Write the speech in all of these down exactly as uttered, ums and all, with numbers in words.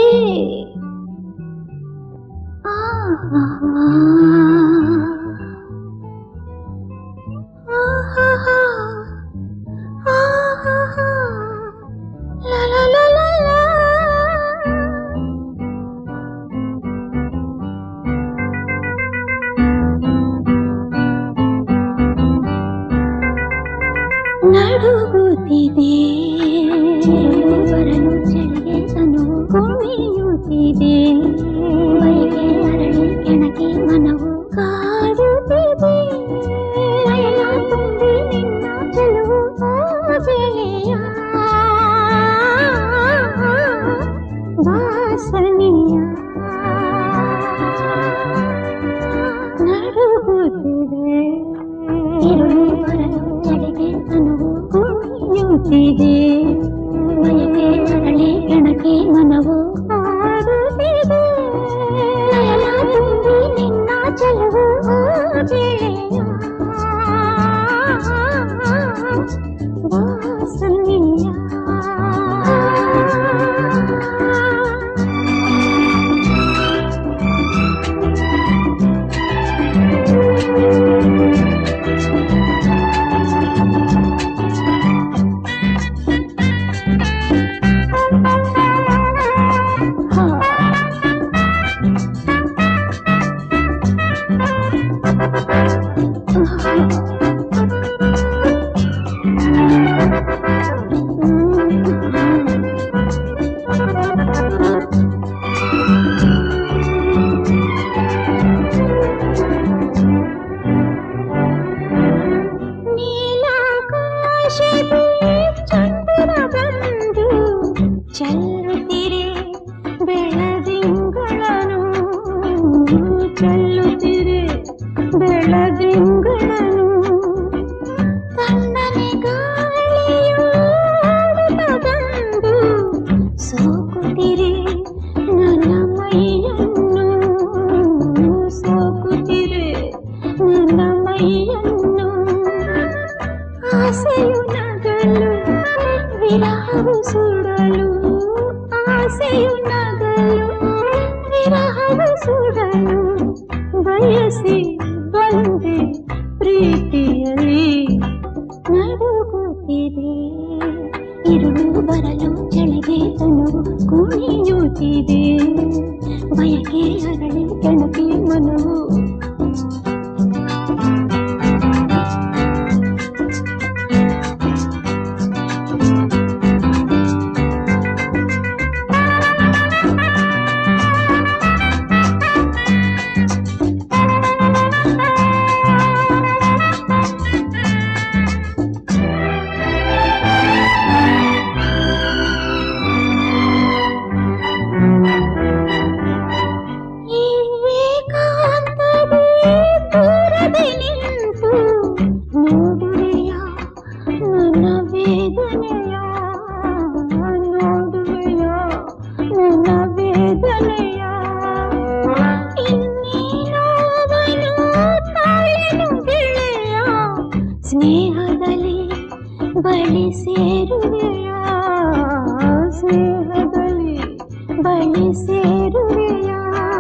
ನಡುಗುತ್ತಿದೆ ಬರಲು ಚಳಿಗೆ ತನು ಕುಣಿಯುತ್ತಿದೆ ಬಯಕೆ ಅರಳಿ ಕೆಣಕಿ ಮನವು ಕಾಡುತ್ತಿದೆ ನಯನ ತುಂಬಿ ನಿನ್ನ ಚೆಲುವು ಗೆಳೆಯ ವಾಸನೆಯ ನಡುಗುತ್ತಿದೆ ಇರುಳು ಬರಲು ಚಳಿಗೆ ತನುವು ಕುಣಿಯುತ್ತಿದೆ ಬಯಕೆ ಅರಳಿ ಕೆಣಕಿ ಮನವು ಹಾಡುತ್ತಿದೆ ನಯನ ತುಂಬಿ ನಿನ್ನ ಚೆಲುವು ಗೆಳೆಯ ವಾಸನೆಯ ಚಂದ್ರ ಬಂದು ಚೆಲ್ಲುತ್ತಿರೆ ಬೆಳದಿಂಗಳನು ಚೆಲ್ಲುತ್ತಿರೆ ಬೆಳದಿಂಗಳನು ತಣ್ಣನೆ ಗಾಳಿಯು ಬಂದು ಸೋಕುತ್ತಿರೆ ನನ್ನ ಮೈಯನ್ನು ಸೋಕುತ್ತಿರೆ ನನ್ನ ಮೈಯನ್ನು ಆಸೆಯು ನಗಲು ವಿರಹವು ಸುಡಲು ಆಸೆಯು ನಗಲು ವಿರಹವು ಸುಡಲು ಬಯಸಿ ಬಂದೆ ಪ್ರೀತಿಯಲ್ಲಿ ನಡುಗುತ್ತಿದೆ ಇರುಳು ಬರಲು ಚಳಿಗೆ ತನುವು ಕುಣಿಯುತ್ತಿದೆ ಬಯಕೆ ಅರಳಿ ಕೆಣಕಿ ಮನವು ನೋಡುವೆಯ ನನ್ನ ವೇದನೆಯ ನೋಡುವೆಯ ನನ್ನ ವೇದನೆಯ ಇನ್ನೇನೋವನು ತಾಳೆನು ಗೆಳೆಯ ಸ್ನೇಹದಲ್ಲಿ ಬಳಿ ಸೇರುವೆಯ ಸ್ನೇಹದಲ್ಲಿ ಬಳಿ ಸೇರುವೆಯ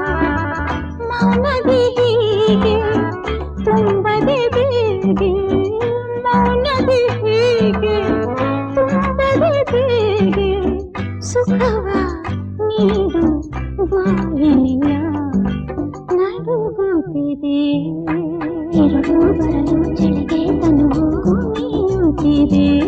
ಮೌನದಿ ಹೀಗೆ ತುಂಬದೆ ಬೇಗೆ ಮೌನದಿ ಹೀಗೆ ತುಂಬದೆ ಬೇಗೆ ಸುಖವ ನೀಡು ಬಾಯಿನಿಯ ನಡುಗುತ್ತಿದೆ ಇರುಳು ಬರಲು ಚಳಿಗೆ ತನುವು ಕುಣಿಯುತ್ತಿದೆ